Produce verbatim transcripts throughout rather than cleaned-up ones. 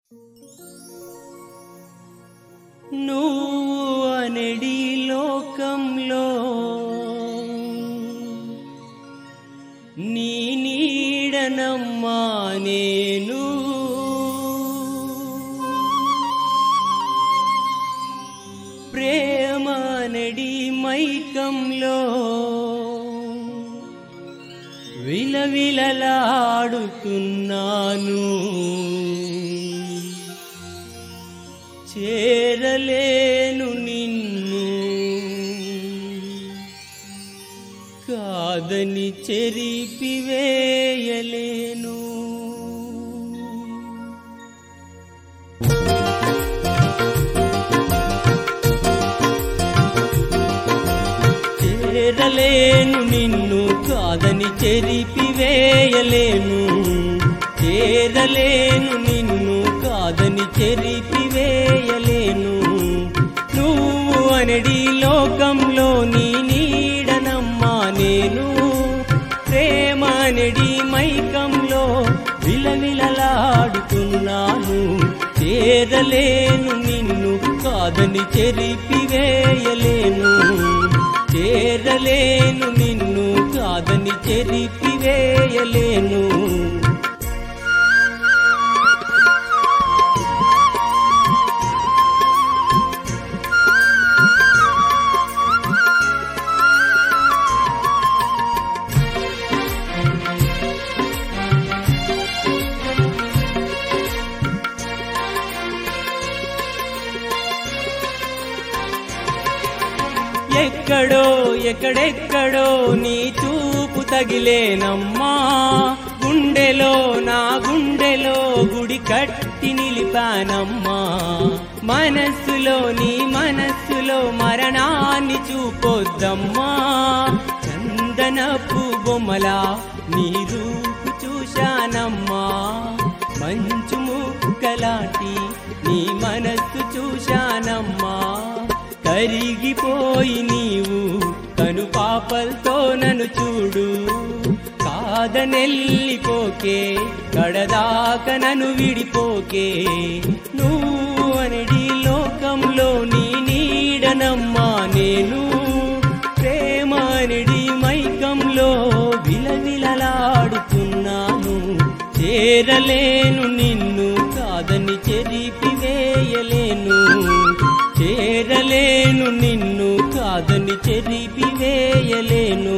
నువ్వు అనడి లోకంలో నీ నీడనమ్మా నేను ప్రేమ అనడి మైకంలో విలవిలలాడుతున్నాను చేరలేను నిన్ను కాదని చెరిపివేయలేను చేరలేను నిన్ను కాదని చెరిపివేయలేను చేరలేను నిన్ను కాదని చెరిపివేయలేను నువ్వు అనడి లోకంలో నీ నీడనమ్మా నేను ప్రేమ అనడి మైకంలో విలవిలలాడుతున్నాను చేరలేను నిన్ను కాదని చెరిపివేయలేను చేరలేను నిన్ను కాదని చెరిపివేయలేను ఎక్కడో ఎక్కడెక్కడో నీ చూపు తగిలేనమ్మా గుండెలో నా గుండెలో గుడి కట్టి నిలిపానమ్మా మనస్సులో నీ మనస్సులో మరణాన్ని చూపొద్దమ్మా చందనపు బొమ్మలా నీ రూపు చూశానమ్మా మంచు ముక్కలాంటి నీ మనస్సు చూశానమ్మా కరిగిపోయి నీవు కను పాపల్తో నన్ను చూడు కాదనెల్లిపోకే కడదాక నన్ను విడిపోకే నువ్వు అనడి లోకంలో నీ నీడనమ్మా నేను ప్రేమ అనడి మైకంలో విలవిలలాడుతున్నాను చేరలేను నిన్ను కాదని చెరిపివేయలేను చేరలేను నిన్ను కాదని చెరిపివేయలేను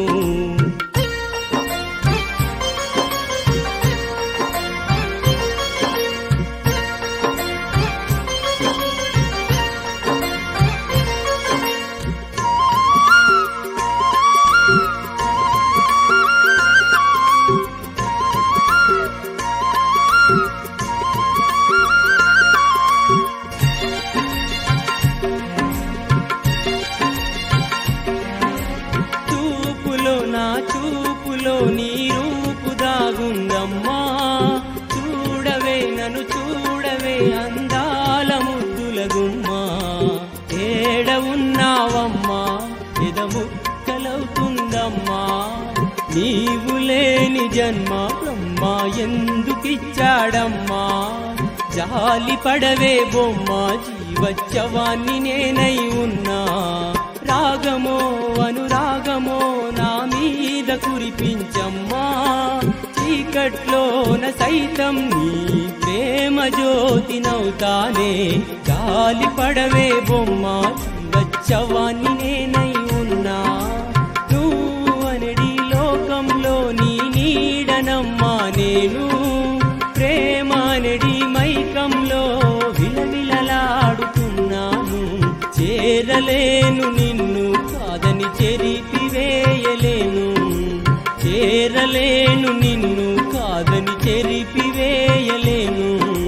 చూపులో నీ రూపు దాగుందమ్మా చూడవే నన్ను చూడవే అందాల ముద్దుల గుమ్మా ఏడ ఉన్నావమ్మా ఎదముక్కలవుతుందమ్మా నీవు లేని జన్మ బ్రహ్మ ఎందుకిచ్చాడమ్మా జాలి పడవే బొమ్మ జీవచ్చవాన్ని నేనై ఉన్నా రాగమో అనురాగమో నా మీద కురిపించమ్మా చీకట్లోన సైతం నీ ప్రేమ జ్యోతి నవ్వుతానే గాలి పడవే బొమ్మ జీవచ్చవాన్ని నేనై ఉన్నా నువ్వు అనడి లోకంలో నీ నీడనమ్మా నేను ప్రేమ అనడి మైకంలో విలవిలలాడుతున్నాను చేరలేను నిన్ను కాదని చెరిపివేయలేను చేరలేను నిన్ను కాదని చెరిపివేయలేను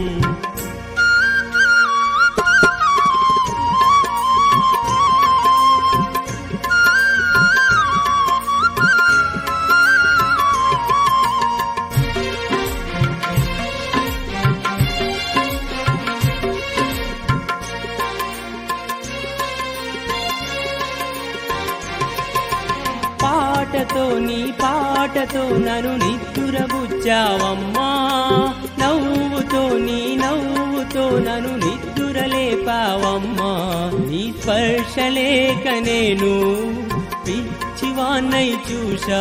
పాటతో నీ పాటతో నన్ను నిద్దురబుచ్చావమ్మా నవ్వుతో నీ నవ్వుతో పాపంతో నన్ను నిద్దురలేపావమ్మా. నీ స్పర్శ లేక నేను పిచ్చివాన్నై చూశా.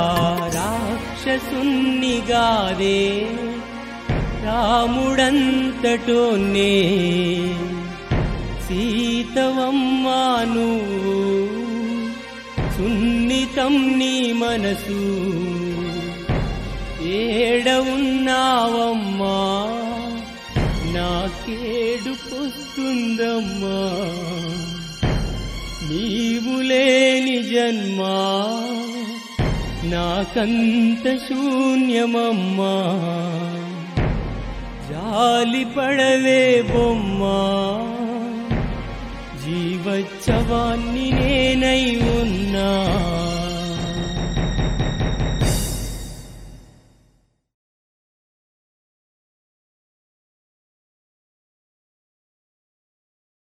రాక్షసున్నిగాదే రాముడంతటోనే సీతవమ్మా నువ్వు. సున్నితం నీ మనసు ఏడవున్నావమ్మా. నాకేడుపొస్తుందమ్మా నీవు లేని జన్మా. నాకంత శూన్యమమ్మా. జాలి పడవే బొమ్మా. జీవోత్సవాన్ని నేనై ఉన్నా.